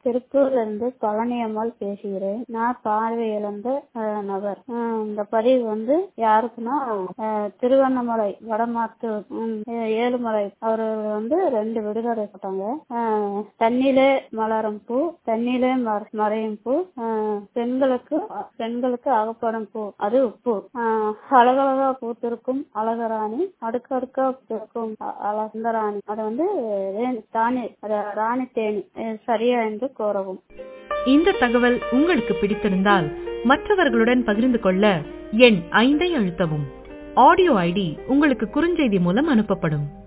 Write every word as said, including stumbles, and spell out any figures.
திருப்பூர்ல இருந்து பழனியம்மாள் பேசுகிறேன். நான் பார்வை இழந்த அஹ், நபர். அஹ், இந்த பதிவு வந்து யாருக்குன்னா அஹ், திருவண்ணாமலை வடமாத்து உம், அஹ், ஏழுமலை அவர்கள் வந்து ரெண்டு விடுதலை போட்டாங்க. அஹ், தண்ணிலே மலரும் பூ, தண்ணிலே மற- மறையும் பூ, அஹ், பெண்களுக்கு பெண்களுக்கு அகப்படும் பூ அது உப்பு. அஹ், அழகழகா பூத்திருக்கும் அழகராணி, அடுக்கடுக்கா பூத்திருக்கும் அ- அழகராணி, அது வந்து ரே- தானி அது ராணி தேனி அஹ், சரியா என்று கோரவும். இந்த தகவல் உங்களுக்கு பிடித்திருந்தால் மற்றவர்களுடன் பகிர்ந்து கொள்ள எண் ஐந்தை அழுத்தவும். ஆடியோ ஐடி உங்களுக்கு குறுஞ்செய்தி மூலம் அனுப்பப்படும்.